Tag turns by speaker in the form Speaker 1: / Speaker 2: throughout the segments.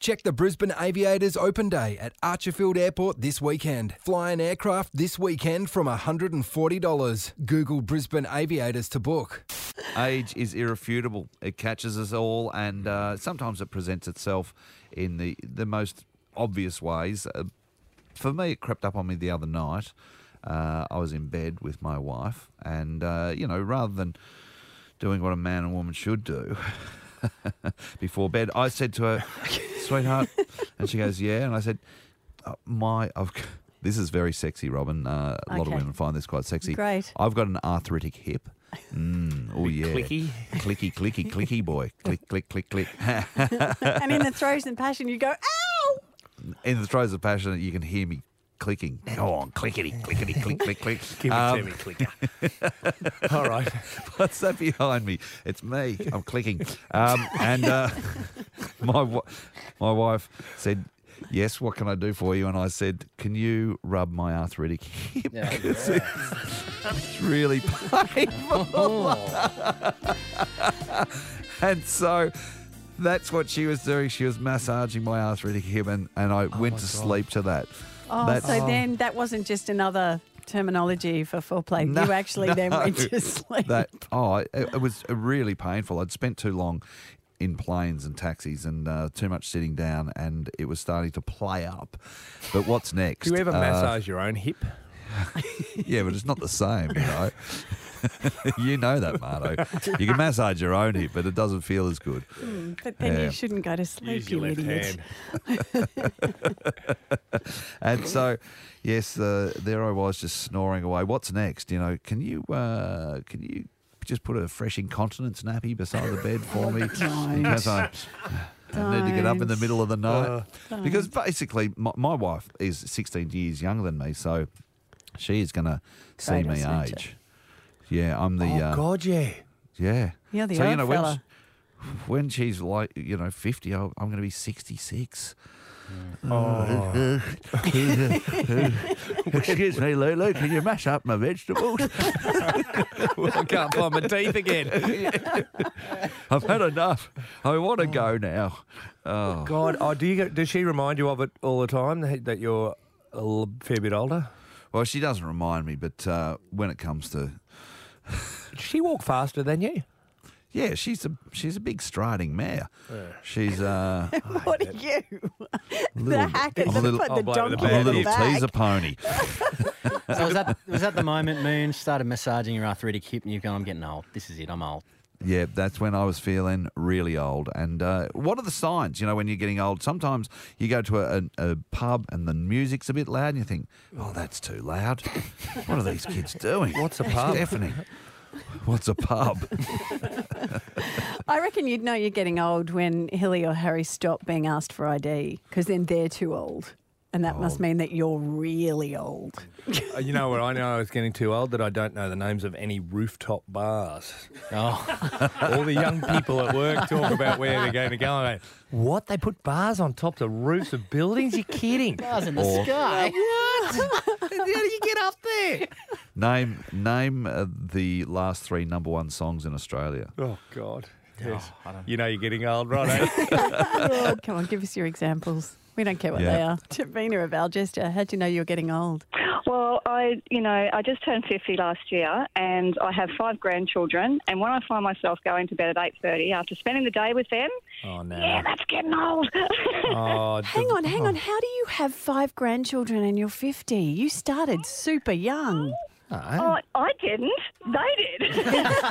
Speaker 1: Check the Brisbane Aviators Open Day at Archerfield Airport this weekend. Fly an aircraft this weekend from $140. Google Brisbane Aviators to book.
Speaker 2: Age is irrefutable. It catches us all, and sometimes it presents itself in the most obvious ways. For me, it crept up on me the other night. I was in bed with my wife, and, rather than doing what a man and woman should do before bed, I said to her, sweetheart, and she goes, yeah, and I said, this is very sexy, Robin. A lot of women find this quite sexy.
Speaker 3: Great.
Speaker 2: I've got an arthritic hip. Oh, yeah.
Speaker 4: Clicky?
Speaker 2: Clicky, boy. Click, click, click, click.
Speaker 3: And in the throes and passion, you go, ow!
Speaker 2: In the throes of passion, you can hear me clicking. Go on, clickety, clickety, click, click, click.
Speaker 4: Give it to me, clicker. All right.
Speaker 2: What's that behind me? It's me. I'm clicking. And my wife said, yes, what can I do for you? And I said, can you rub my arthritic hip?
Speaker 5: Yeah.
Speaker 2: It's really painful. And so that's what she was doing. She was massaging my arthritic hip, and I went to sleep to that.
Speaker 3: Oh, so then that wasn't just another terminology for foreplay.
Speaker 2: No,
Speaker 3: You actually then went to sleep.
Speaker 2: It was really painful. I'd spent too long in planes and taxis and too much sitting down, and it was starting to play up. But what's next?
Speaker 4: Do you ever massage your own hip?
Speaker 2: Yeah, but it's not the same, you know. You know that, Marto. You can massage your own hip, but it doesn't feel as good.
Speaker 3: But then you shouldn't go to sleep,
Speaker 4: Use your
Speaker 3: you
Speaker 4: left
Speaker 3: idiot.
Speaker 4: hand.
Speaker 2: And so, yes, there I was just snoring away. What's next? You know, can you just put a fresh incontinence nappy beside the bed for me? Because I need to get up in the middle of the night. Because basically, my wife is 16 years younger than me, so she is going to see me age. Yeah, I'm the...
Speaker 4: Oh, God, yeah.
Speaker 2: Yeah.
Speaker 3: You're the old fella.
Speaker 2: When she's like, 50, I'm going to be 66. Excuse me, Lulu, can you mash up my vegetables?
Speaker 4: I can't find my teeth again.
Speaker 2: I've had enough. I want to go now. Oh.
Speaker 4: God, does she remind you of it all the time, that you're a fair bit older?
Speaker 2: Well, she doesn't remind me, but when it comes to...
Speaker 4: Does she walk faster than you?
Speaker 2: Yeah, she's a big striding mare. Yeah. She's
Speaker 3: What are you? The hacker
Speaker 2: I'm a little-
Speaker 3: put the donkey
Speaker 2: I'm a
Speaker 3: in the
Speaker 2: little
Speaker 3: bag.
Speaker 2: teaser pony.
Speaker 5: So was that the moment Moon started massaging your arthritic hip and you've gone, I'm getting old. This is it, I'm old.
Speaker 2: Yeah, that's when I was feeling really old. And what are the signs, when you're getting old? Sometimes you go to a pub and the music's a bit loud and you think, oh, that's too loud. What are these kids doing?
Speaker 4: What's a pub?
Speaker 2: Deafening. What's a pub?
Speaker 3: I reckon you'd know you're getting old when Hilly or Harry stop being asked for ID, because then they're too old. And that must mean that you're really old.
Speaker 4: You know what I know I was getting too old? That I don't know the names of any rooftop bars.
Speaker 5: Oh,
Speaker 4: All the young people at work talk about where they're going to go. I go, what? They put bars on top of roofs of buildings? You're kidding.
Speaker 5: bars in the sky.
Speaker 4: What? How do you get up there?
Speaker 2: Name the last 3 number 1 songs in Australia.
Speaker 4: Oh, God. Yes.
Speaker 5: I don't-
Speaker 4: You know you're getting old, right? Eh?
Speaker 3: Oh, come on, give us your examples. We don't care what they are. Davina of Algesta, how'd you know you're getting old?
Speaker 6: Well, I just turned 50 last year, and I have 5 grandchildren. And when I find myself going to bed at 8:30 after spending the day with them,
Speaker 4: Oh, no.
Speaker 6: yeah, that's getting old.
Speaker 4: Oh,
Speaker 3: Hang on. How do you have 5 grandchildren and you're 50? You started super young.
Speaker 6: Oh, I didn't. They did.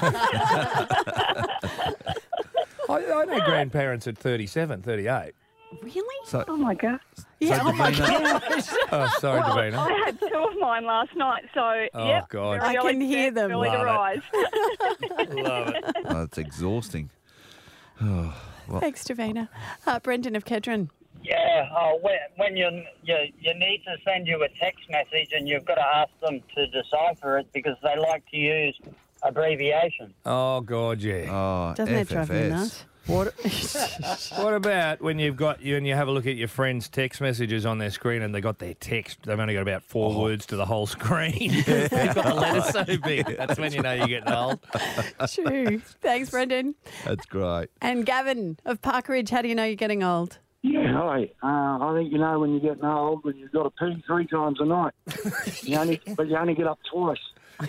Speaker 4: I know grandparents at 37, 38.
Speaker 3: Really?
Speaker 2: So,
Speaker 6: Oh, my God.
Speaker 3: Yeah. Oh my
Speaker 2: Davina-
Speaker 3: God.
Speaker 4: Oh, sorry,
Speaker 6: Well,
Speaker 4: Davina.
Speaker 6: I had 2 of mine last night, so,
Speaker 4: Oh,
Speaker 6: yep.
Speaker 4: God.
Speaker 6: very
Speaker 3: I can
Speaker 6: early
Speaker 3: hear
Speaker 6: to-
Speaker 3: them.
Speaker 6: Early to
Speaker 4: Love
Speaker 6: rise.
Speaker 4: Love it.
Speaker 2: oh, it's exhausting.
Speaker 3: Thanks, Davina. Brendan of Kedron.
Speaker 7: Yeah, when you need to send you a text message and you've got to ask them to decipher it because they like to use abbreviations.
Speaker 4: Oh, God, yeah.
Speaker 2: Oh,
Speaker 3: Doesn't it drive you
Speaker 2: FFS.
Speaker 3: nuts?
Speaker 4: What about when you have a look at your friends' text messages on their screen and they got their text, they've only got about 4 words to the whole screen. They've got the letters so big. That's when you know you're getting old.
Speaker 3: True. Thanks, Brendan.
Speaker 2: That's great.
Speaker 3: And Gavin of Park Ridge, how do you know you're getting old?
Speaker 8: Yeah, hi. I think you know when you're getting old, when you've got to pee 3 times a night. But you only get up twice.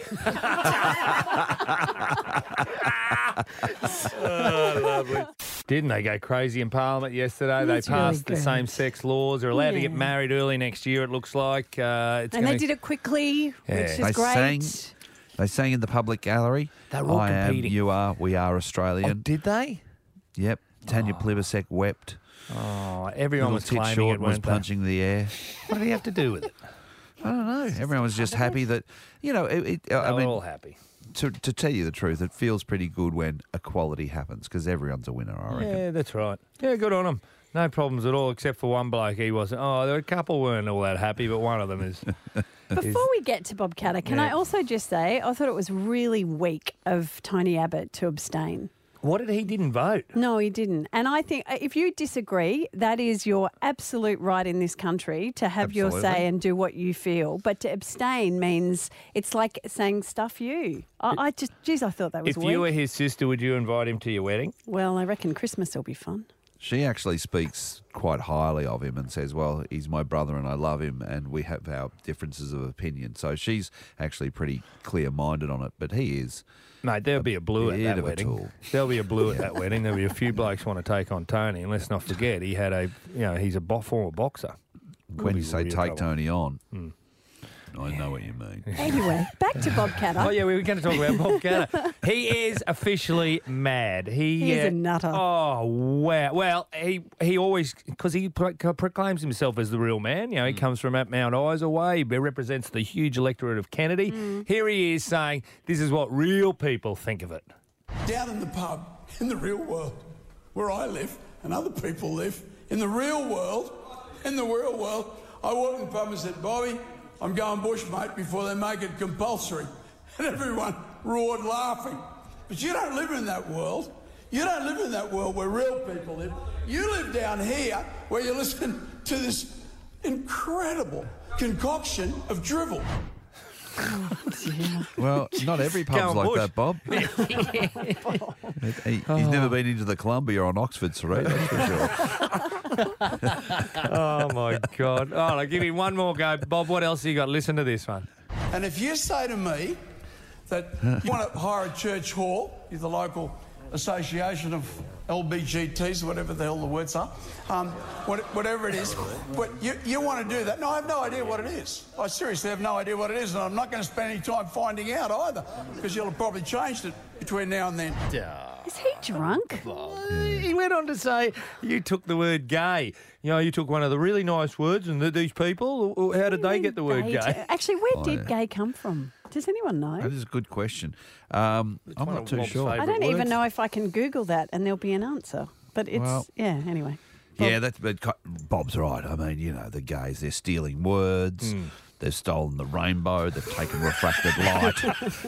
Speaker 4: Oh, lovely. Didn't they go crazy in Parliament yesterday?
Speaker 3: That's
Speaker 4: they passed
Speaker 3: really
Speaker 4: the
Speaker 3: good.
Speaker 4: same-sex laws. They're allowed to get
Speaker 3: Yeah.
Speaker 4: married early next year, it looks like.
Speaker 3: They did it quickly,
Speaker 4: Yeah.
Speaker 3: which is
Speaker 2: They
Speaker 3: great.
Speaker 2: They sang in the public gallery.
Speaker 4: They were all
Speaker 2: I am,
Speaker 4: competing.
Speaker 2: you are, we are
Speaker 4: Oh,
Speaker 2: Australian.
Speaker 4: did they?
Speaker 2: Yep. Tanya Plibersek wept.
Speaker 4: Oh, everyone
Speaker 2: Little
Speaker 4: was
Speaker 2: Tit
Speaker 4: claiming
Speaker 2: Short
Speaker 4: it,
Speaker 2: was
Speaker 4: weren't they?
Speaker 2: punching the air.
Speaker 4: What did he have to do with it?
Speaker 2: I don't know. Everyone was just happy that,
Speaker 4: They
Speaker 2: I
Speaker 4: were
Speaker 2: mean,
Speaker 4: all happy.
Speaker 2: to tell you the truth, it feels pretty good when equality happens because everyone's a winner, I reckon.
Speaker 4: Yeah, that's right. Yeah, good on them. No problems at all, except for one bloke. He wasn't. Oh, there were a couple weren't all that happy, but one of them is.
Speaker 3: Before we get to Bob Catter, can I also just say I thought it was really weak of Tony Abbott to abstain.
Speaker 4: What did he didn't vote?
Speaker 3: No, he didn't. And I think if you disagree, that is your absolute right in this country to have your
Speaker 2: Absolutely.
Speaker 3: say and do what you feel. But to abstain means it's like saying stuff you. I thought that was
Speaker 4: If
Speaker 3: weak.
Speaker 4: you were his sister, would you invite him to your wedding?
Speaker 3: Well, I reckon Christmas will be fun.
Speaker 2: She actually speaks quite highly of him and says, well, he's my brother and I love him and we have our differences of opinion. So she's actually pretty clear-minded on it, but he is.
Speaker 4: Mate, there'll be a blue at
Speaker 2: bit
Speaker 4: that
Speaker 2: of a
Speaker 4: wedding.
Speaker 2: tool.
Speaker 4: There'll be a blue at that wedding. There'll be a few blokes want to take on Tony, and let's not forget he had he's a former boxer.
Speaker 2: When you say
Speaker 4: real
Speaker 2: take
Speaker 4: trouble.
Speaker 2: Tony on, I know what you mean.
Speaker 3: Anyway, back to Bob Catter.
Speaker 4: Oh yeah, we were going to talk about Bob Catter. He is officially mad.
Speaker 3: He is a nutter.
Speaker 4: Oh wow! Well, he always because he proclaims himself as the real man. You know, he comes from at Mount Isa way. He represents the huge electorate of Kennedy. Here he is saying, "This is what real people think of it."
Speaker 9: Down in the pub, in the real world, where I live and other people live, in the real world, I walked in the pub and said, Bobby, I'm going bush, mate, before they make it compulsory. And everyone roared laughing. But you don't live in that world. You don't live in that world where real people live. You live down here where you listen to this incredible concoction of drivel.
Speaker 2: Well, not every pub's
Speaker 4: Going
Speaker 2: like
Speaker 4: bush.
Speaker 2: that, Bob. He's never been into the Columbia on Oxford Street, that's for sure.
Speaker 4: Oh my God! Oh, I'll give him one more go, Bob. What else have you got? Listen to this one.
Speaker 9: And if you say to me that you want to hire a church hall, you're the local association of LBGTs, whatever the hell the words are, whatever it is, but you want to do that. No, I have no idea what it is. I seriously have no idea what it is, and I'm not going to spend any time finding out either, because you'll have probably changed it between now and then.
Speaker 3: Is he drunk?
Speaker 4: He went on to say, you took the word gay. You know, you took one of the really nice words, and these people, how did they get the word gay?
Speaker 3: Actually, where did gay come from? Does anyone know?
Speaker 2: That is a good question. I'm
Speaker 4: one
Speaker 2: not
Speaker 4: of
Speaker 2: too
Speaker 4: Bob's
Speaker 2: sure.
Speaker 3: I
Speaker 4: favourite
Speaker 3: don't even
Speaker 4: words.
Speaker 3: know if I can Google that and there'll be an answer. But it's,
Speaker 2: Well-
Speaker 3: anyway.
Speaker 2: Yeah, but Bob's right. I mean, you know, the gays, they're stealing words. They've stolen the rainbow. They've taken refracted light.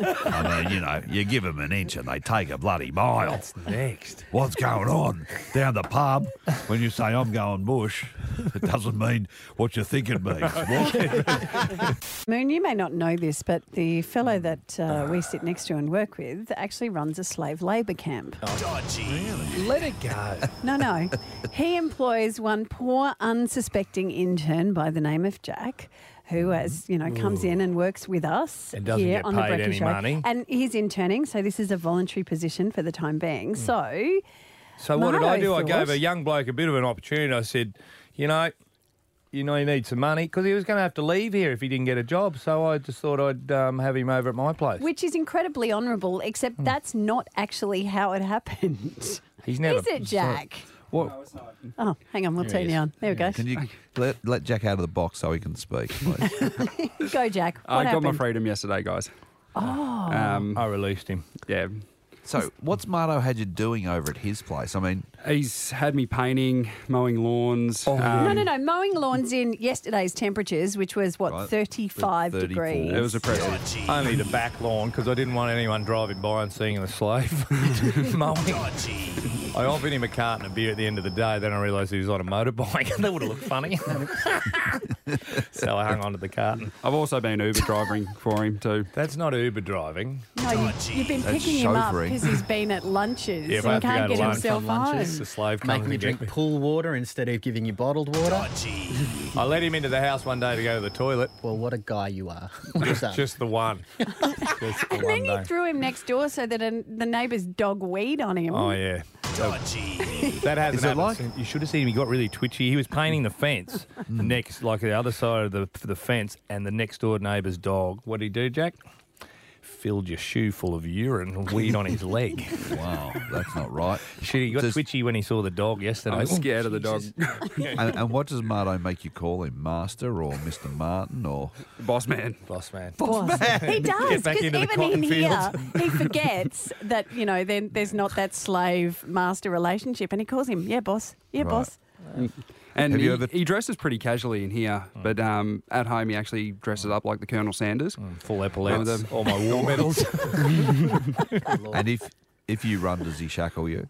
Speaker 2: I mean, you know, you give them an inch and they take a bloody mile.
Speaker 4: What's next?
Speaker 2: What's going on down the pub? When you say I'm going bush, it doesn't mean what you think it means. What?
Speaker 3: Moon, you may not know this, but the fellow that we sit next to and work with actually runs a slave labour camp.
Speaker 4: Let it go.
Speaker 3: No. He employs one poor, unsuspecting intern by the name of Jack, who comes in and works with us
Speaker 4: And doesn't
Speaker 3: here
Speaker 4: get
Speaker 3: on the
Speaker 4: paid
Speaker 3: Breakfast
Speaker 4: any
Speaker 3: Show.
Speaker 4: money.
Speaker 3: And he's interning, so this is a voluntary position for the time being. So
Speaker 4: So what did I do? I
Speaker 3: Mardo
Speaker 4: gave
Speaker 3: thought-
Speaker 4: a young bloke a bit of an opportunity. I said, you need some money, because he was going to have to leave here if he didn't get a job. So I just thought I'd have him over at my place.
Speaker 3: which is incredibly honourable, except that's not actually how it happened.
Speaker 4: He's never.
Speaker 3: Is it, Jack?
Speaker 2: What?
Speaker 3: Oh, hang on, we'll turn you on. There we go.
Speaker 2: Can you let Jack out of the box so he can speak, please?
Speaker 3: Go, Jack. What
Speaker 10: I got
Speaker 3: happened?
Speaker 10: my freedom yesterday, guys.
Speaker 3: Oh.
Speaker 4: I released him.
Speaker 10: Yeah.
Speaker 2: So, what's Mardo had you doing over at his place? I mean,
Speaker 10: He's had me painting, mowing lawns.
Speaker 3: No. Mowing lawns in yesterday's temperatures, which was,
Speaker 2: Right.
Speaker 3: 35
Speaker 2: 34.
Speaker 3: degrees.
Speaker 10: It was impressive.
Speaker 4: Only the back lawn, because I didn't want anyone driving by and seeing the slave mowing. I offered him a carton of beer at the end of the day. Then I realised he was on a motorbike. That would have looked funny. So I hung on to the carton.
Speaker 10: I've also been Uber driving for him too.
Speaker 4: That's not Uber driving.
Speaker 3: No, you've been
Speaker 2: That's
Speaker 3: picking him up
Speaker 2: chauffeuring.
Speaker 3: because he's been at lunches
Speaker 4: Yeah, if I
Speaker 3: and
Speaker 4: have to
Speaker 3: can't
Speaker 4: go
Speaker 3: get
Speaker 4: to lunch
Speaker 3: himself
Speaker 5: from
Speaker 3: home.
Speaker 5: lunches.
Speaker 4: The slave
Speaker 5: Making
Speaker 4: comes
Speaker 5: me
Speaker 4: and
Speaker 5: drink
Speaker 4: get me.
Speaker 5: pool water instead of giving you bottled water.
Speaker 4: I let him into the house one day to go to the toilet.
Speaker 5: Well, what a guy you are.
Speaker 4: Just the one. Just the
Speaker 3: And
Speaker 4: one
Speaker 3: then you
Speaker 4: day.
Speaker 3: threw him next door so that the neighbour's dog weed on him.
Speaker 4: Oh, yeah. That hasn't
Speaker 2: Is it
Speaker 4: happened
Speaker 2: like-
Speaker 4: since- You should have seen him. He got really twitchy. He was painting the fence next, like the other side of the fence, and the next door neighbour's dog. What did he do, Jack? Filled your shoe full of urine and weed on his leg.
Speaker 2: Wow, that's not right.
Speaker 4: Shit, he got
Speaker 2: Does-
Speaker 4: twitchy when he saw the dog yesterday.
Speaker 10: I'm scared of the dog.
Speaker 2: And what does Marto make you call him? Master or Mr. Martin or...
Speaker 10: Boss man.
Speaker 4: Boss man.
Speaker 3: Boss. He does,
Speaker 4: Get back
Speaker 3: because
Speaker 4: into the
Speaker 3: even
Speaker 4: cotton
Speaker 3: in here,
Speaker 4: fields.
Speaker 3: he forgets that, then there's not that slave-master relationship, and he calls him, yeah, boss, yeah,
Speaker 2: Right.
Speaker 3: boss.
Speaker 10: And
Speaker 2: Have
Speaker 10: he,
Speaker 2: you ever-
Speaker 10: he dresses pretty casually in here, but at home he actually dresses up like the Colonel Sanders.
Speaker 4: Full epaulets,
Speaker 10: Them.
Speaker 4: all my war medals.
Speaker 2: And if you run, does he shackle you?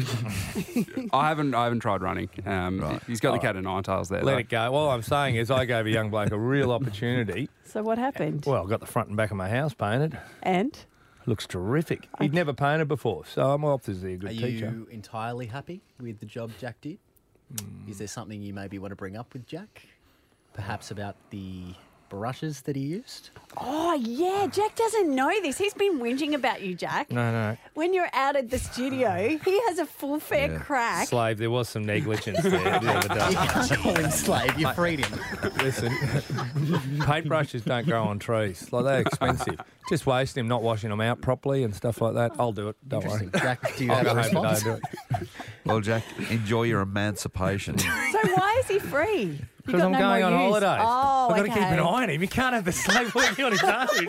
Speaker 10: I haven't tried running.
Speaker 2: Right.
Speaker 10: He's got the cat of nine tails there.
Speaker 4: Let
Speaker 10: though.
Speaker 4: it go. All I'm saying is I gave a young bloke a real opportunity.
Speaker 3: So what happened?
Speaker 4: Well, I got the front and back of my house painted.
Speaker 3: And?
Speaker 4: Looks terrific. He'd never painted before, so I'm obviously a good
Speaker 5: Are
Speaker 4: teacher.
Speaker 5: you entirely happy with the job Jack did? Is there something you maybe want to bring up with Jack? Perhaps about the brushes that he used?
Speaker 3: Oh, yeah, Jack doesn't know this. He's been whinging about you, Jack.
Speaker 4: No.
Speaker 3: When you're out at the studio, he has a full fair
Speaker 2: Yeah.
Speaker 3: crack.
Speaker 4: Slave, there was some negligence there the other day.
Speaker 5: You can't call him slave, you freed him.
Speaker 4: Listen, paintbrushes don't grow on trees. Like, they're expensive. Just wasting them, not washing them out properly and stuff like that. I'll do it. Don't worry.
Speaker 5: Interesting. Jack, do you
Speaker 4: I'll
Speaker 5: have
Speaker 4: go
Speaker 5: a
Speaker 4: home today
Speaker 5: response?
Speaker 4: and do it.
Speaker 2: Well, Jack, enjoy your emancipation.
Speaker 3: So why is he free? You
Speaker 4: Because
Speaker 3: got
Speaker 4: I'm
Speaker 3: no
Speaker 4: going
Speaker 3: more
Speaker 4: on
Speaker 3: use.
Speaker 4: holidays.
Speaker 3: Oh,
Speaker 4: I've got to
Speaker 3: okay.
Speaker 4: keep an eye on him. You can't have the slave working on his own.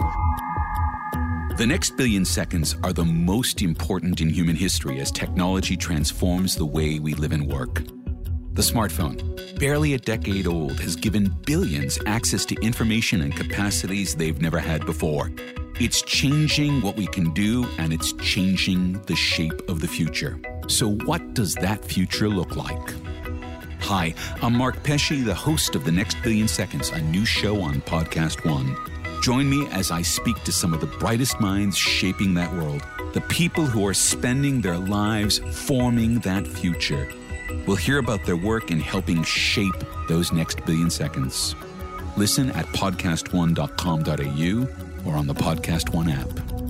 Speaker 11: The next billion seconds are the most important in human history as technology transforms the way we live and work. The smartphone, barely a decade old, has given billions access to information and capacities they've never had before. It's changing what we can do, and it's changing the shape of the future. So what does that future look like? Hi, I'm Mark Pesce, the host of The Next Billion Seconds, a new show on Podcast One. Join me as I speak to some of the brightest minds shaping that world, the people who are spending their lives forming that future. We'll hear about their work in helping shape those next billion seconds. Listen at podcastone.com.au or on the Podcast One app.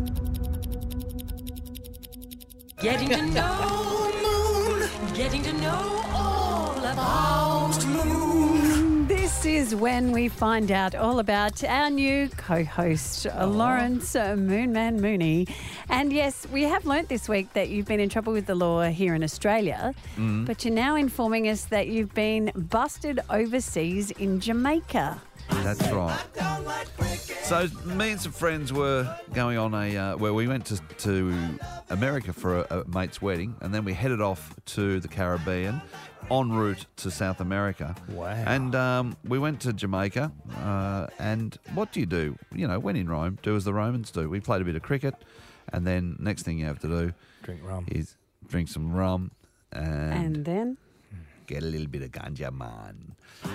Speaker 12: Getting to know Moon, getting to know all about Moon.
Speaker 3: This is when we find out all about our new co-host, Lawrence Moonman Mooney. And yes, we have learnt this week that you've been in trouble with the law here in Australia, but you're now informing us that you've been busted overseas in Jamaica.
Speaker 2: That's right. So me and some friends were going on we went to America for a mate's wedding, and then we headed off to the Caribbean en route to South America.
Speaker 4: Wow.
Speaker 2: And we went to Jamaica, and what do you do? When in Rome, do as the Romans do. We played a bit of cricket, and then next thing you have to do
Speaker 4: Drink rum.
Speaker 2: is drink some rum
Speaker 3: And then?
Speaker 2: get a little bit of ganja, man.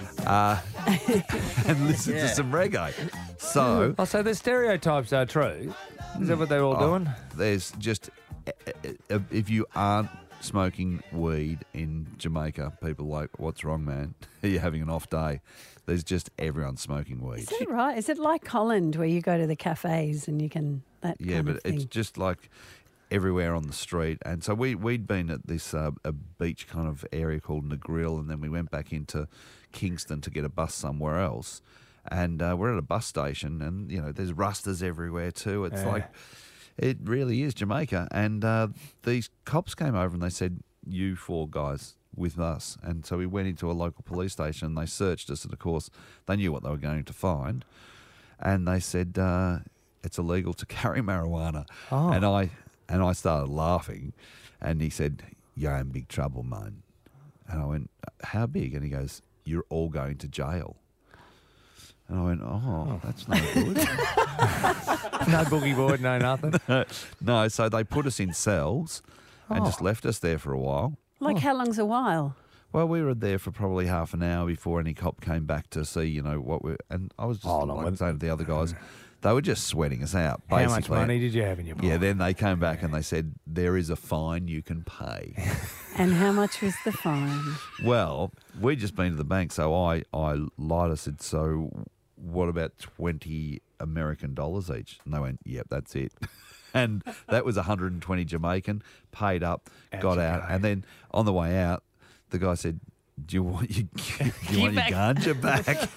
Speaker 2: And listen to some reggae. So,
Speaker 4: Oh, so the stereotypes are true. Is that what they're all doing?
Speaker 2: there's just, if you aren't smoking weed in Jamaica, people are like, what's wrong, man? Are you having an off day? There's just everyone smoking weed.
Speaker 3: Is that right? Is it like Holland where you go to the cafes and you can, that
Speaker 2: Yeah,
Speaker 3: kind
Speaker 2: but
Speaker 3: of thing?
Speaker 2: it's just like everywhere on the street. And so we'd been at this a beach kind of area called Negril, and then we went back into Kingston to get a bus somewhere else. And we're at a bus station, and, there's Rastas everywhere too. It's like, it really is Jamaica. And these cops came over and they said, you four guys with us. And so we went into a local police station and they searched us, and of course they knew what they were going to find. And they said, it's illegal to carry marijuana.
Speaker 4: Oh.
Speaker 2: And I started laughing, and he said, you're in big trouble, man. And I went, how big? And he goes, you're all going to jail. And I went, oh, that's no good.
Speaker 4: No boogie board, no nothing.
Speaker 2: No, so they put us in cells, and just left us there for a while.
Speaker 3: Like how long's a while?
Speaker 2: Well, we were there for probably half an hour before any cop came back to see, what we're... And I was just saying to the other guys, they were just sweating us out, basically.
Speaker 4: How much money did you have in your pocket?
Speaker 2: Yeah, then they came back and they said, there is a fine you can pay.
Speaker 3: And how much was the fine?
Speaker 2: Well, we'd just been to the bank, so I lied. I said, so what about 20 American dollars each? And they went, yep, that's it. And that was 120 Jamaican, paid up, got out. And then on the way out, the guy said, do you want your ganja back?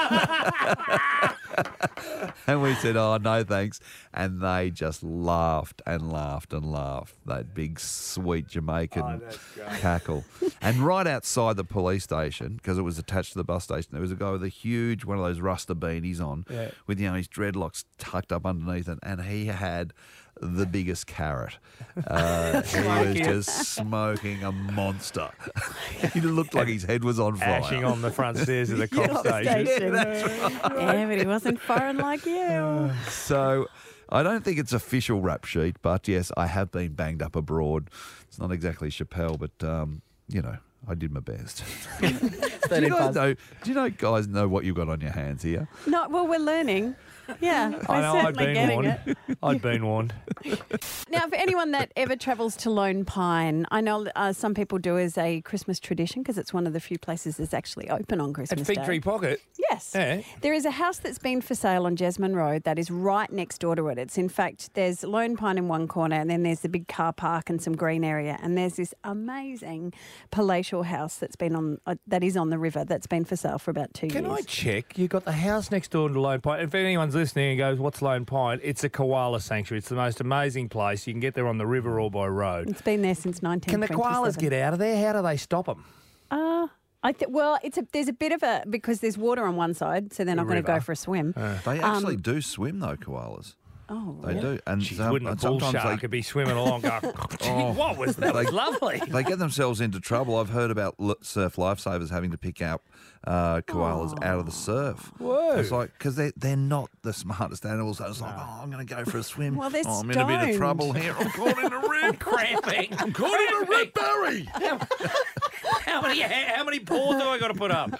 Speaker 2: And we said, oh, no, thanks. And they just laughed and laughed and laughed, that big, sweet Jamaican cackle. And right outside the police station, because it was attached to the bus station, there was a guy with a huge, one of those Rasta beanies on, with, his dreadlocks tucked up underneath it, and he had the biggest carrot. He was just smoking a monster. He looked like his head was on fire.
Speaker 4: Ashing on the front stairs of the cop station.
Speaker 2: Yeah, that's right.
Speaker 3: Yeah, but he wasn't foreign like you.
Speaker 2: So I don't think it's official rap sheet, but yes, I have been banged up abroad. It's not exactly Chappelle, but, I did my best. Do you guys know what you've got on your hands here?
Speaker 3: No, well, we're learning. Yeah,
Speaker 4: I know, I'd been
Speaker 3: getting
Speaker 4: warned.
Speaker 3: it.
Speaker 4: I'd been warned.
Speaker 3: Now, for anyone that ever travels to Lone Pine, I know some people do as a Christmas tradition because it's one of the few places that's actually open on Christmas
Speaker 4: At Fig Tree
Speaker 3: Day.
Speaker 4: Pocket?
Speaker 3: Yes.
Speaker 4: Yeah.
Speaker 3: There is a house that's been for sale on Jasmine Road that is right next door to it. It's in fact, there's Lone Pine in one corner and then there's the big car park and some green area. And there's this amazing palatial house that's been that is on the river that's been for sale for about 2 years.
Speaker 4: Can I check? You've got the house next door to Lone Pine. If anyone's listening and goes, what's Lone Pine? It's a koala sanctuary. It's the most amazing place. You can get there on the river or by road.
Speaker 3: It's been there since 1927.
Speaker 4: Can the koalas get out of there? How do they stop them?
Speaker 3: There's a bit of because there's water on one side, so they're not going to go for a swim.
Speaker 2: They actually do swim, though, koalas.
Speaker 3: Oh,
Speaker 2: they do. And
Speaker 4: wouldn't a bull shark could be swimming along going, what was that? Was lovely.
Speaker 2: They get themselves into trouble. I've heard about surf lifesavers having to pick out koalas out of the surf.
Speaker 4: Whoa.
Speaker 2: It's like, because they're not the smartest animals. So it's like, I'm going to go for a swim.
Speaker 3: Well, they're
Speaker 2: I'm in a bit of trouble here. I'm caught in a rib.
Speaker 4: I'm cramping.
Speaker 2: I'm caught in a rib, Barry.
Speaker 4: How many paws do I got to put up?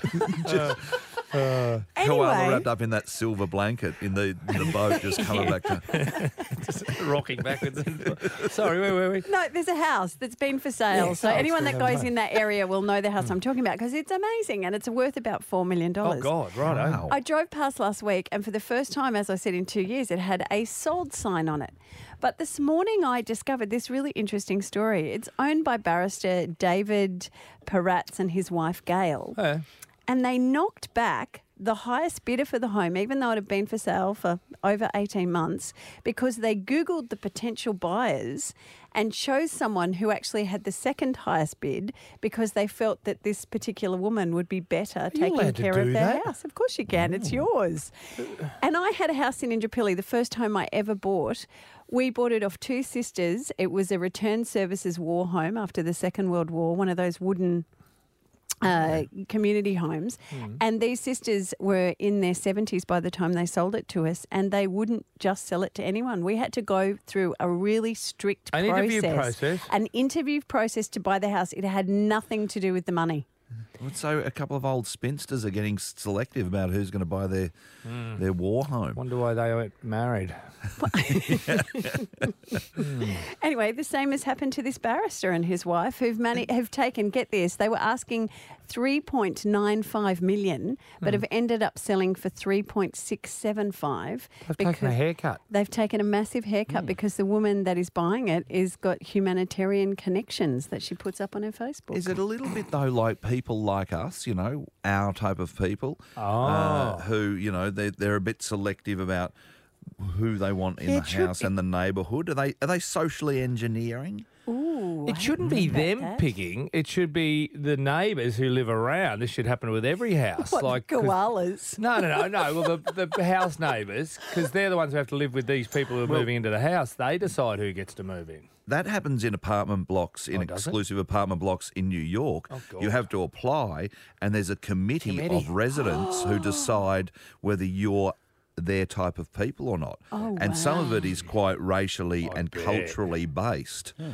Speaker 2: Koala wrapped up in that silver blanket in the boat, just coming back to...
Speaker 4: just rocking backwards. Sorry, where were we?
Speaker 3: No, there's a house that's been for sale.
Speaker 4: Yeah,
Speaker 3: so anyone that goes in that area will know the house I'm talking about because it's amazing and it's worth about $4 million.
Speaker 4: Oh, God, right.
Speaker 2: Wow.
Speaker 3: I drove past last week and for the first time, as I said, in 2 years, it had a sold sign on it. But this morning I discovered this really interesting story. It's owned by barrister David Peratz and his wife Gail. And they knocked back the highest bidder for the home, even though it had been for sale for over 18 months, because they Googled the potential buyers and chose someone who actually had the second highest bid because they felt that this particular woman would be better taking care of their house. Of course you can. It's yours. And I had a house in Indooroopilly, the first home I ever bought. We bought it off two sisters. It was a return services war home after the Second World War, one of those wooden community homes. And these sisters were in their 70s by the time they sold it to us, and they wouldn't just sell it to anyone. We had to go through a really strict
Speaker 4: interview process.
Speaker 3: An interview process to buy the house. It had nothing to do with the money.
Speaker 2: So a couple of old spinsters are getting selective about who's going to buy their war home.
Speaker 4: Wonder why they weren't married.
Speaker 3: Anyway, the same has happened to this barrister and his wife who've taken, get this, they were asking $3.95 million, but have ended up selling for $3.675.
Speaker 4: They've taken a haircut.
Speaker 3: They've taken a massive haircut because the woman that is buying it is got humanitarian connections that she puts up on her Facebook.
Speaker 2: Is it a little bit, though, like people like us, our type of people, who, they're a bit selective about who they want in the house and the neighbourhood? Are they socially engineering?
Speaker 3: Ooh,
Speaker 4: it shouldn't be them picking. It should be the neighbours who live around. This should happen with every house.
Speaker 3: What, like koalas?
Speaker 4: No. Well, the house neighbours, because they're the ones who have to live with these people who are moving into the house. They decide who gets to move in.
Speaker 2: That happens in apartment blocks, exclusive apartment blocks in New York.
Speaker 4: Oh, God.
Speaker 2: You have to apply, and there's a committee of residents who decide whether you're their type of people or not.
Speaker 3: Oh,
Speaker 2: and some of
Speaker 3: wow.
Speaker 2: it is quite racially and culturally based.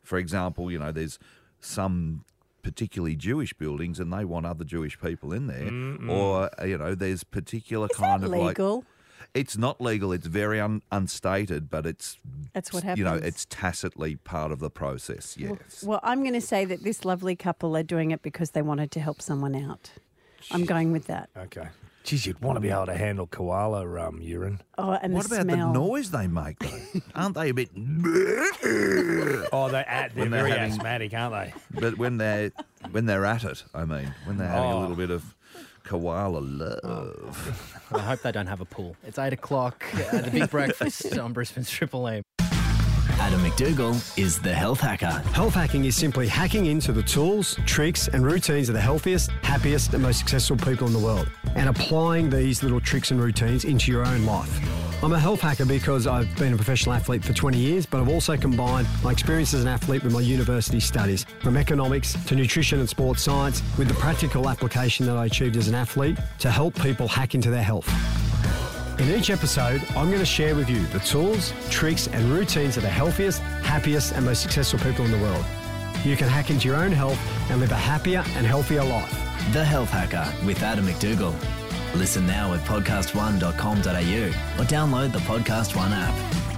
Speaker 2: For example, there's some particularly Jewish buildings and they want other Jewish people in there. Or, there's particular
Speaker 3: Is
Speaker 2: kind
Speaker 3: that
Speaker 2: of
Speaker 3: legal?
Speaker 2: It's not legal. It's very unstated, but
Speaker 3: That's what happens.
Speaker 2: It's tacitly part of the process, yes.
Speaker 3: Well, I'm going to say that this lovely couple are doing it because they wanted to help someone out. I'm going with that.
Speaker 4: Okay. Geez, you'd want to be able to handle koala urine.
Speaker 3: Oh, and
Speaker 2: What
Speaker 3: the
Speaker 2: about
Speaker 3: smell.
Speaker 2: the noise they make, though? Aren't they a bit...
Speaker 4: Oh, they're
Speaker 2: When they're
Speaker 4: very
Speaker 2: having-
Speaker 4: asthmatic, aren't they?
Speaker 2: But when they're at it, I mean, when they're having a little bit of koala love.
Speaker 5: I hope they don't have a pool. It's 8 o'clock, the big breakfast on Brisbane's Triple M.
Speaker 13: Adam McDougall is the health hacker.
Speaker 14: Health hacking is simply hacking into the tools, tricks and routines of the healthiest, happiest and most successful people in the world and applying these little tricks and routines into your own life. I'm a health hacker because I've been a professional athlete for 20 years, but I've also combined my experience as an athlete with my university studies, from economics to nutrition and sports science, with the practical application that I achieved as an athlete to help people hack into their health. In each episode, I'm going to share with you the tools, tricks and routines of the healthiest, happiest and most successful people in the world. You can hack into your own health and live a happier and healthier life.
Speaker 13: The Health Hacker with Adam McDougall. Listen now at podcast1.com.au or download the Podcast One app.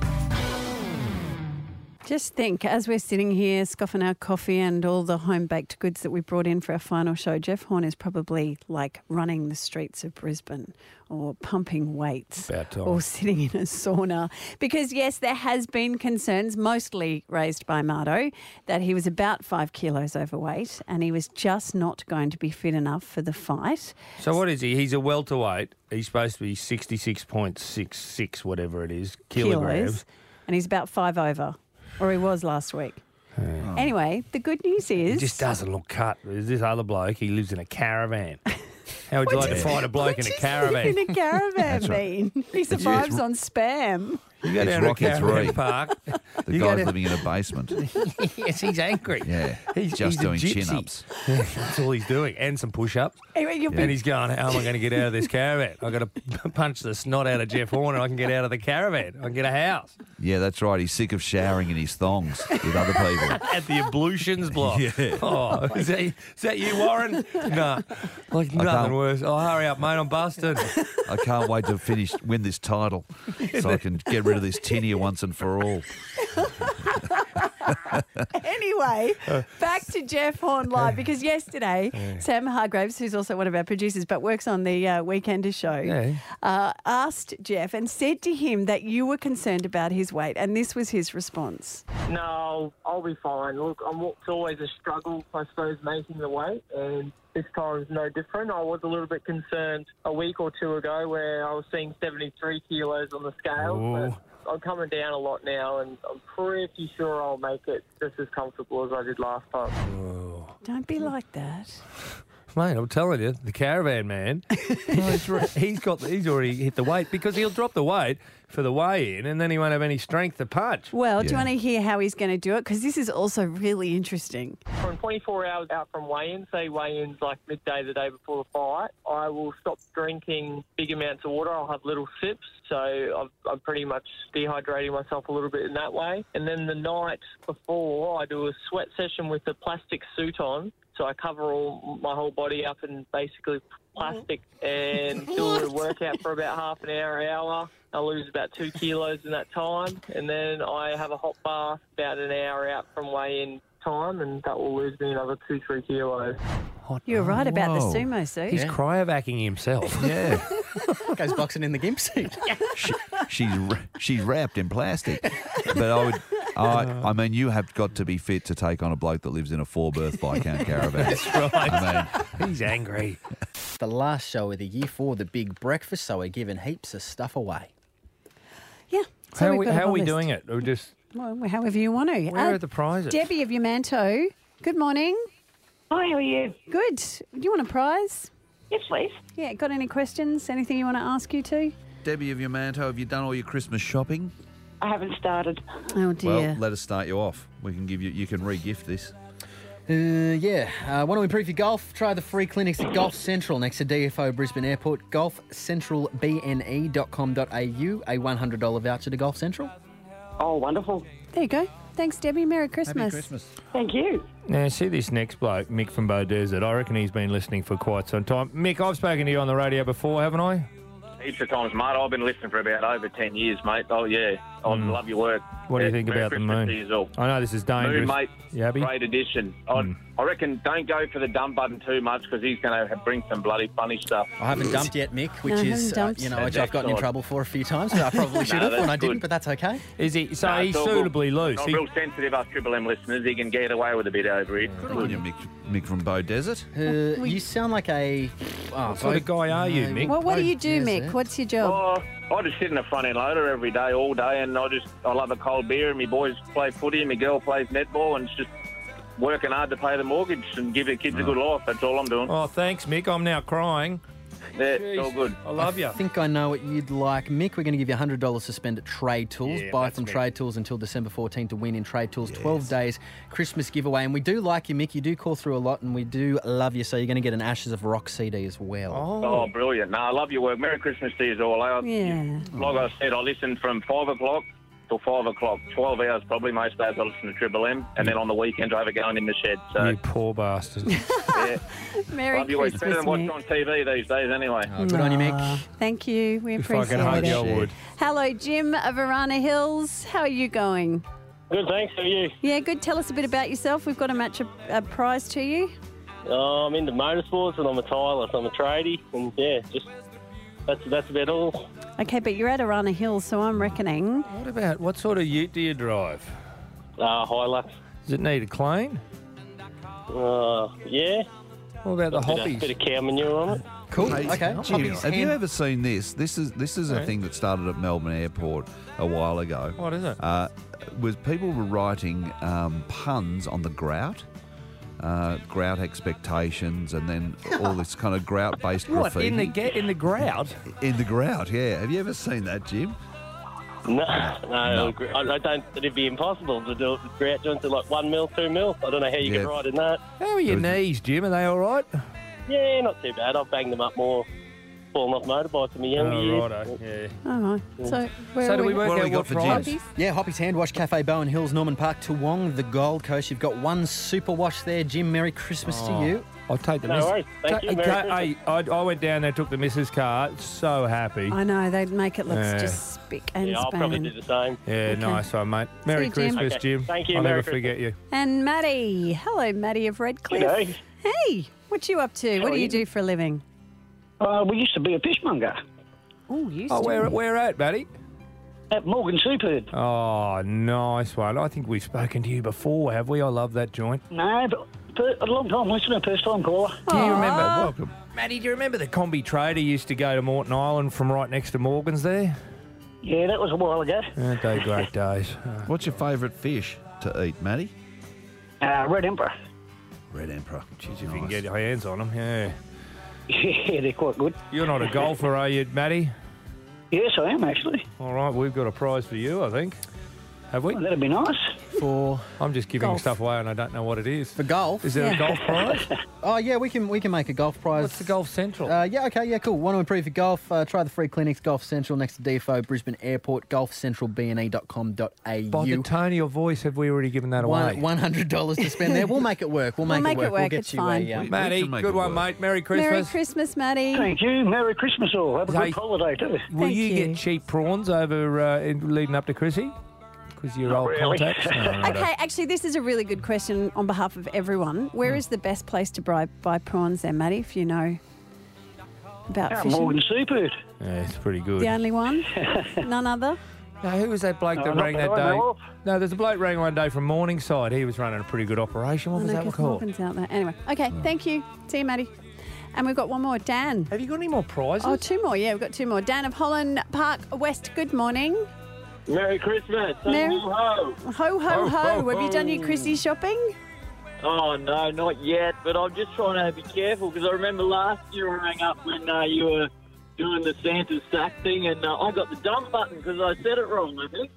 Speaker 3: Just think, as we're sitting here scoffing our coffee and all the home-baked goods that we brought in for our final show, Jeff Horn is probably like running the streets of Brisbane or pumping weights
Speaker 4: About time.
Speaker 3: or sitting in a sauna. Because, yes, there has been concerns, mostly raised by Mardo, that he was about 5 kilos overweight and he was just not going to be fit enough for the fight.
Speaker 4: So what is he? He's a welterweight. He's supposed to be 66.66, whatever it is, kilograms.
Speaker 3: And he's about 5 over. Or he was last week. Anyway, the good news
Speaker 4: He
Speaker 3: is...
Speaker 4: just doesn't look cut. There's this other bloke, he lives in a caravan. How would you like to fight a bloke in a caravan?
Speaker 3: in a caravan
Speaker 2: That's right.
Speaker 3: mean? He survives on Spam.
Speaker 4: You go
Speaker 2: It's
Speaker 4: down to a
Speaker 2: Rocky
Speaker 4: caravan
Speaker 2: III.
Speaker 4: park.
Speaker 2: The
Speaker 4: you go
Speaker 2: guy's
Speaker 4: down-
Speaker 2: living in a basement.
Speaker 4: Yes, he's angry.
Speaker 2: Yeah,
Speaker 4: He's
Speaker 2: just
Speaker 4: a
Speaker 2: doing
Speaker 4: gypsy.
Speaker 2: chin-ups.
Speaker 4: That's all he's doing. And some push-ups.
Speaker 3: Anyway, you'll
Speaker 4: And
Speaker 3: be,
Speaker 4: he's going, how am I going to get out of this caravan? I've got to punch the snot out of Jeff Horn and I can get out of the caravan. I can get a house.
Speaker 2: Yeah, that's right. He's sick of showering in his thongs with other people.
Speaker 4: At the ablutions block.
Speaker 2: Yeah.
Speaker 4: Oh, is that you, Warren? No. Like nothing
Speaker 2: can't-
Speaker 4: worse. Oh, hurry up, mate. I'm busting.
Speaker 2: I can't wait to win this title so I can get rid of this tinea once and for all.
Speaker 3: anyway, back to Jeff Horn Live, because yesterday, Sam Hargraves, who's also one of our producers but works on the Weekender show, asked Jeff and said to him that you were concerned about his weight, and this was his response.
Speaker 15: No, I'll be fine. Look, it's always a struggle, I suppose, making the weight, and this time's no different. I was a little bit concerned a week or two ago where I was seeing 73 kilos on the scale, but I'm coming down a lot now, and I'm pretty sure I'll make it just as comfortable as I did last time.
Speaker 3: Don't be like that.
Speaker 4: Mate, I'm telling you, the caravan man, he's already hit the weight because he'll drop the weight for the weigh-in and then he won't have any strength to punch.
Speaker 3: Well, do you want to hear how he's going to do it? Because this is also really interesting.
Speaker 15: From 24 hours out from weigh-in, say weigh-in's like midday the day before the fight, I will stop drinking big amounts of water. I'll have little sips, so I'm pretty much dehydrating myself a little bit in that way. And then the night before, I do a sweat session with a plastic suit on, so I cover my whole body up in basically plastic and do a workout for about half an hour. I lose about 2 kilos in that time, and then I have a hot bath about an hour out from weigh-in time, and that will lose me another 2-3 kilos.
Speaker 3: You're right about the
Speaker 2: Whoa.
Speaker 3: sumo suit.
Speaker 4: He's cryovacking himself.
Speaker 2: Yeah.
Speaker 5: Goes boxing in the gimp suit.
Speaker 2: She's wrapped in plastic. But I mean, you have got to be fit to take on a bloke that lives in a 4-berth Viscount caravan.
Speaker 4: That's right.
Speaker 2: I mean,
Speaker 4: He's angry.
Speaker 5: The last show of the year for the big breakfast, so we're giving heaps of stuff away.
Speaker 3: Yeah. So
Speaker 4: How are we doing it? Or just
Speaker 3: Well, however you want to.
Speaker 4: where are the prizes?
Speaker 3: Debbie of Yamanto, good morning.
Speaker 16: Hi, how are you?
Speaker 3: Good. Do you want a prize?
Speaker 16: Yes, please.
Speaker 3: Yeah, got any questions? Anything you want to ask you to?
Speaker 2: Debbie of Yamanto, have you done all your Christmas shopping?
Speaker 16: I haven't started.
Speaker 3: Oh, dear.
Speaker 2: Well, let us start you off. We can give you can re-gift this.
Speaker 5: Want to improve your golf? Try the free clinics at Golf Central next to DFO Brisbane Airport. golfcentralbne.com.au. A $100 voucher to Golf Central.
Speaker 16: Oh, wonderful.
Speaker 3: There you go. Thanks, Debbie. Merry Christmas.
Speaker 16: Thank you.
Speaker 4: Now, see this next bloke, Mick from Bow Desert. I reckon he's been listening for quite some time. Mick, I've spoken to you on the radio before, haven't I?
Speaker 17: Heaps of times, mate. I've been listening for about over 10 years, mate. Oh, yeah. I love your work.
Speaker 4: What do you think
Speaker 17: Merry
Speaker 4: about the
Speaker 17: Christmas
Speaker 4: moon?
Speaker 17: to yous all.
Speaker 4: I know this is dangerous.
Speaker 17: Moon, mate.
Speaker 4: Yabby?
Speaker 17: Great addition. I reckon don't go for the dump button too much because he's going to bring some bloody funny stuff.
Speaker 5: I haven't dumped yet, Mick, which
Speaker 3: No,
Speaker 5: is,
Speaker 3: haven't dumped.
Speaker 5: which I've gotten in trouble for a few times. So I probably should have when I didn't, but that's okay.
Speaker 4: Is he? So
Speaker 17: No,
Speaker 4: he's
Speaker 17: it's all good.
Speaker 4: suitably loose.
Speaker 17: Not
Speaker 4: He-
Speaker 17: real sensitive, us Triple M listeners. He can get away with a bit over here.
Speaker 2: Good on you, Mick from Bow Desert.
Speaker 5: You sound like a...
Speaker 4: What sort of guy are you, Mick?
Speaker 3: What do you do,
Speaker 5: Bow
Speaker 3: Mick?
Speaker 5: Desert.
Speaker 3: What's your job?
Speaker 17: Oh, I just sit in a front end loader every day, all day, and I love a cold beer, and my boys play footy, and my girl plays netball, and it's just working hard to pay the mortgage and give the kids a good life. That's all I'm doing.
Speaker 4: Oh, thanks, Mick. I'm now crying.
Speaker 17: Yeah, it's all good.
Speaker 4: I love you.
Speaker 5: I think I know what you'd like. Mick, we're going to give you $100 to spend at Trade Tools.
Speaker 4: Yeah,
Speaker 5: Buy
Speaker 4: that's
Speaker 5: from
Speaker 4: me.
Speaker 5: Trade Tools until December 14 to win in Trade Tools. 12 days Christmas giveaway. And we do like you, Mick. You do call through a lot, and we do love you. So you're going to get an Ashes of Rock CD as well.
Speaker 17: Oh, brilliant. No, I love your work. Merry Christmas to you all.
Speaker 3: Yeah.
Speaker 17: Like I said, I listen from 5 o'clock till 5 o'clock. 12 hours probably. Most days I listen to Triple M. And then on the weekends I have it going in the shed. So,
Speaker 4: You poor bastard.
Speaker 17: yeah.
Speaker 3: Merry
Speaker 17: Love you. It's better
Speaker 3: Christmas,
Speaker 17: than what's
Speaker 3: Mick.
Speaker 17: on TV these days anyway.
Speaker 5: Good on you, Mick.
Speaker 3: Thank you. We
Speaker 4: If I
Speaker 3: appreciate
Speaker 4: could hug
Speaker 3: it.
Speaker 4: you, I would.
Speaker 3: Hello, Jim of Arana Hills. How are you going?
Speaker 18: Good, thanks. How are you?
Speaker 3: Yeah, good. Tell us a bit about yourself. We've got to match a prize to you.
Speaker 18: I'm into motorsports and I'm a tyler, so I'm a tradie, and yeah, just that's about all.
Speaker 3: Okay, but you're at Arana Hills, so I'm reckoning.
Speaker 4: What sort of ute do you drive?
Speaker 18: Hilux.
Speaker 4: Does it need a clean?
Speaker 18: Yeah.
Speaker 4: What about the
Speaker 18: Bit
Speaker 4: hobbies?
Speaker 18: of cow manure on it.
Speaker 5: Cool.
Speaker 2: Hey,
Speaker 5: Okay.
Speaker 2: Jim,
Speaker 5: Hobbies
Speaker 2: have you
Speaker 5: and-
Speaker 2: ever seen this? This is a thing that started at Melbourne Airport a while ago.
Speaker 4: What is it?
Speaker 2: Was people were writing puns on the grout. Grout expectations, and then all this kind of grout-based
Speaker 4: What,
Speaker 2: graffiti.
Speaker 4: in the grout?
Speaker 2: In the grout, yeah. Have you ever seen that, Jim?
Speaker 18: No. I don't. It'd be impossible to do it with grout joints at like 1 mil, 2 mil. I don't know how you
Speaker 2: Yeah.
Speaker 18: can ride in that.
Speaker 4: How are your knees, Jim? Are they all right?
Speaker 18: Yeah, not too bad. I've banged them up more, falling off motorbikes in my younger
Speaker 4: Oh,
Speaker 18: years.
Speaker 4: righto, yeah.
Speaker 3: All right. So, where
Speaker 4: So
Speaker 3: are
Speaker 4: do we work
Speaker 2: What have
Speaker 4: out
Speaker 2: we got
Speaker 4: what
Speaker 2: for
Speaker 4: prize?
Speaker 2: Jim?
Speaker 5: Yeah, Hoppy's Hand Wash Cafe, Bowen Hills, Norman Park, Toowong, the Gold Coast. You've got one super wash there, Jim. Merry Christmas to you.
Speaker 4: I'll take the
Speaker 18: No worries. Thank you. Merry
Speaker 4: Hey, I went down there, took the missus' car. So happy.
Speaker 3: I know, they'd make it look
Speaker 4: Yeah.
Speaker 3: just spick and
Speaker 18: Yeah, I'll probably
Speaker 3: span.
Speaker 18: do the same.
Speaker 4: Yeah,
Speaker 3: Okay.
Speaker 4: nice one, mate. Merry
Speaker 3: you, Jim.
Speaker 4: Christmas,
Speaker 18: Okay,
Speaker 4: Jim.
Speaker 18: thank you,
Speaker 4: I'll
Speaker 18: Merry
Speaker 4: never
Speaker 18: Christmas.
Speaker 4: forget you.
Speaker 3: And Maddie. Hello, Maddie of Redcliffe.
Speaker 8: G'day.
Speaker 3: Hey, what you up to? What do you do for a living?
Speaker 8: We used to be a fishmonger
Speaker 3: Oh, you
Speaker 4: Oh, where at, buddy?
Speaker 8: at Morgan Seafood.
Speaker 4: Oh, nice one. I think we've spoken to you before, have we? I love that joint.
Speaker 8: No, but a long time listener, first time caller.
Speaker 4: Do you remember? Welcome. Matty, do you remember the Combi Trader used to go to Moreton Island from right next to Morgan's there?
Speaker 8: Yeah, that was a while ago.
Speaker 4: Aren't they great days?
Speaker 2: What's your favourite fish to eat, Matty?
Speaker 8: Red Emperor.
Speaker 2: Red Emperor.
Speaker 4: Jeez, if you can get your hands on them, yeah.
Speaker 8: Yeah, they're quite good.
Speaker 4: You're not a golfer, are you, Matty?
Speaker 8: Yes, I am actually.
Speaker 4: All right, we've got a prize for you, I think. Have we?
Speaker 8: Well, that'd be nice.
Speaker 4: I'm just giving
Speaker 5: Golf.
Speaker 4: stuff away and I don't know what it is.
Speaker 5: For golf?
Speaker 4: Is there a golf prize?
Speaker 5: Oh, yeah, we can make a golf prize.
Speaker 4: What's the Golf Central?
Speaker 5: Yeah, okay, yeah, cool. Want to improve your golf? Try the free clinics, Golf Central, next to DFO, Brisbane Airport, golfcentralbne.com.au.
Speaker 4: By the tone of your voice, have we already given that away?
Speaker 5: $100 to spend there. We'll make it work. We'll make it work. We'll get
Speaker 3: it's
Speaker 5: you
Speaker 3: fine.
Speaker 5: a...
Speaker 4: Matty, good one, mate. Merry Christmas.
Speaker 3: Merry Christmas, Maddie.
Speaker 8: Thank you. Merry Christmas all. Have a
Speaker 4: Hey,
Speaker 8: good holiday too.
Speaker 4: Will you get cheap prawns over leading up to Chrissy? Because you're old
Speaker 8: really.
Speaker 4: contacts? No, righto.
Speaker 3: Okay, actually, this is a really good question on behalf of everyone. Where is the best place to buy prawns there, Maddie, if you know about fishing?
Speaker 8: Morgan Seafood.
Speaker 4: Yeah, it's pretty good.
Speaker 3: The only one? None other?
Speaker 4: No, who was that bloke
Speaker 8: No,
Speaker 4: that
Speaker 8: not
Speaker 4: rang
Speaker 8: that
Speaker 4: that
Speaker 8: I
Speaker 4: day?
Speaker 8: know of.
Speaker 4: No, there's a bloke rang one day from Morningside. He was running a pretty good operation. What was
Speaker 3: I know,
Speaker 4: that one
Speaker 3: 'cause
Speaker 4: called?
Speaker 3: Morgan's out there. Anyway, okay, thank you. See you, Maddie. And we've got one more. Dan.
Speaker 4: Have you got any more prizes?
Speaker 3: Oh, two more. Yeah, we've got two more. Dan of Holland Park West, good morning.
Speaker 18: Merry Christmas.
Speaker 3: Merry-
Speaker 18: Ho,
Speaker 3: Ho, ho,
Speaker 18: Ho,
Speaker 3: ho.
Speaker 18: ho,
Speaker 3: Have you done your
Speaker 18: ho.
Speaker 3: Chrissy shopping?
Speaker 18: Oh, no, not yet, but I'm just trying to be careful because I remember last year I rang up when you were doing the Santa sack thing and I got the dump button because I said it wrong, I think.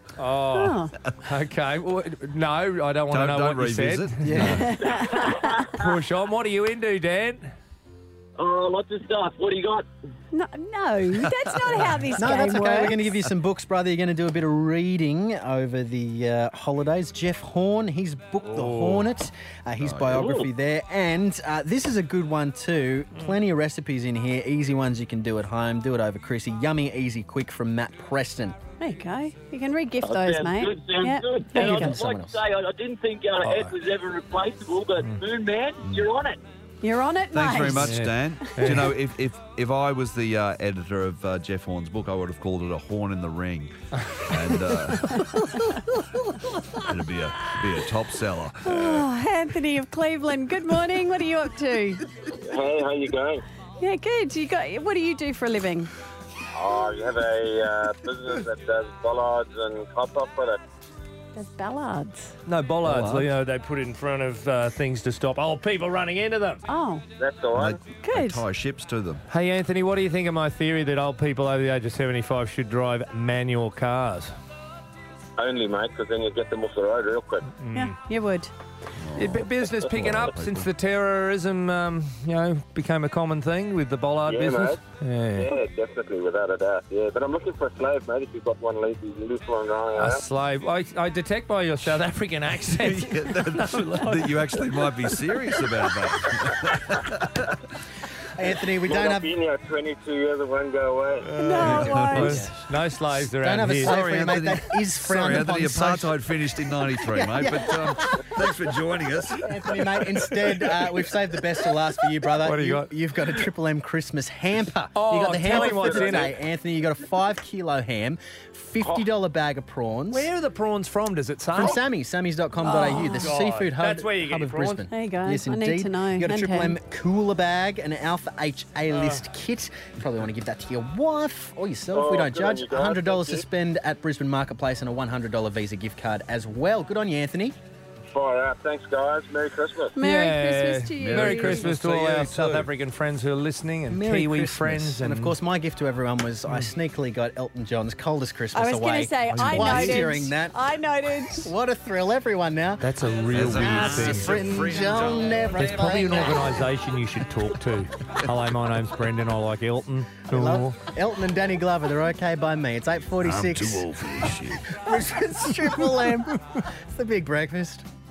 Speaker 4: Oh, okay. Well, no, I don't want to know
Speaker 2: Don't
Speaker 4: what you said.
Speaker 2: revisit.
Speaker 4: Yeah. Push on. What are you into, Dan?
Speaker 18: Oh, lots of stuff. What do you got?
Speaker 3: No, that's not how this
Speaker 5: No,
Speaker 3: game
Speaker 5: that's okay.
Speaker 3: works.
Speaker 5: We're going to give you some books, brother. You're going to do a bit of reading over the holidays. Jeff Horn, he's booked The Hornet, his biography there. And this is a good one too. Plenty of recipes in here, easy ones you can do at home. Do it over Chrissy. Yummy, easy, quick from Matt Preston.
Speaker 3: There you go. You can re-gift those,
Speaker 18: sounds
Speaker 3: mate.
Speaker 18: good, sounds
Speaker 3: Yep.
Speaker 18: good.
Speaker 3: There
Speaker 18: And
Speaker 3: you
Speaker 18: I'd
Speaker 3: go.
Speaker 18: just like to say, I didn't think Ed was ever replaceable, but Moon Man, you're on it.
Speaker 3: You're on it,
Speaker 2: Thanks
Speaker 3: mate.
Speaker 2: very much, Dan. Do you know, if I was the editor of Jeff Horn's book, I would have called it A Horn in the Ring. And it'd be a top seller.
Speaker 3: Oh, Anthony of Cleveland. Good morning. What are you up to?
Speaker 19: Hey, how you going?
Speaker 3: Yeah, good. What do you do for a living?
Speaker 19: Oh, you have a business that does bollards and cop off with it.
Speaker 3: There's ballards.
Speaker 4: No, bollards. You know, they put in front of things to stop old people running into them.
Speaker 3: Oh.
Speaker 19: That's the one.
Speaker 2: They tie ships to them.
Speaker 4: Hey, Anthony, what do you think of my theory that old people over the age of 75 should drive manual cars?
Speaker 19: Only, mate, because then you get them off the road real quick.
Speaker 3: Yeah, you would.
Speaker 4: Business picking up since the terrorism, became a common thing with the bollard business.
Speaker 19: Mate. Yeah, definitely, without a doubt. Yeah, but I'm looking for a slave, mate. If you've got one loose one going
Speaker 4: A
Speaker 19: around.
Speaker 4: slave. I detect by your South African accent
Speaker 2: that you actually might be serious about that.
Speaker 5: Anthony, we
Speaker 19: Mate,
Speaker 5: don't
Speaker 19: I've
Speaker 5: have...
Speaker 19: been here 22 years, it won't go away.
Speaker 4: No slaves around
Speaker 5: Don't have a
Speaker 4: here.
Speaker 5: slave for you, mate. That is frowned
Speaker 2: Sorry,
Speaker 5: upon.
Speaker 2: Anthony, apartheid finished in 93, mate, but thanks for joining us.
Speaker 5: Anthony, mate, instead, we've saved the best to last for you, brother.
Speaker 4: What do you got?
Speaker 5: You've got a Triple M Christmas hamper.
Speaker 4: Oh,
Speaker 5: you got the
Speaker 4: tell
Speaker 5: hamper
Speaker 4: him what's
Speaker 5: for
Speaker 4: in
Speaker 5: today,
Speaker 4: it.
Speaker 5: Anthony. You got a 5-kilo ham, $50 bag of prawns.
Speaker 4: Where are the prawns from, does it say?
Speaker 5: From Sammy's, sammys.com.au, the
Speaker 4: God.
Speaker 5: seafood hub,
Speaker 4: That's where you get
Speaker 5: hub
Speaker 4: your
Speaker 5: of
Speaker 4: prawns.
Speaker 5: Brisbane.
Speaker 3: There you go.
Speaker 5: Yes,
Speaker 3: I
Speaker 5: indeed.
Speaker 3: need to know.
Speaker 5: You got a
Speaker 3: And
Speaker 5: Triple
Speaker 3: ham.
Speaker 5: M cooler bag and an Alpha HA list kit. You probably want to give that to your wife or yourself. We don't
Speaker 19: good on
Speaker 5: judge.
Speaker 19: you guys.
Speaker 5: $100
Speaker 19: Thank
Speaker 5: to
Speaker 19: you.
Speaker 5: spend at Brisbane Marketplace and a $100 Visa gift card as well. Good on you, Anthony.
Speaker 19: Fire out. Thanks, guys. Merry Christmas.
Speaker 3: Merry Christmas to you.
Speaker 4: Merry Christmas to all
Speaker 2: to you
Speaker 4: our South
Speaker 2: too.
Speaker 4: African friends who are listening and
Speaker 5: Merry
Speaker 4: Kiwi
Speaker 5: Christmas.
Speaker 4: friends.
Speaker 5: And of course, my gift to everyone was I sneakily got Elton John's Coldest Christmas
Speaker 3: I was
Speaker 5: away.
Speaker 3: going to say, I
Speaker 5: Whilst
Speaker 3: noted.
Speaker 5: hearing that.
Speaker 3: I noted.
Speaker 5: What a thrill, everyone now.
Speaker 4: That's a real weird
Speaker 5: That's a
Speaker 4: thing.
Speaker 5: fringe on everything.
Speaker 4: There's probably an organisation you should talk to. Hello, my name's Brendan. I like Elton.
Speaker 5: Elton and Danny Glover, they're okay by me. It's 8:46.
Speaker 2: I'm too old for this shit.
Speaker 5: Brisbane's Triple M. It's the big breakfast.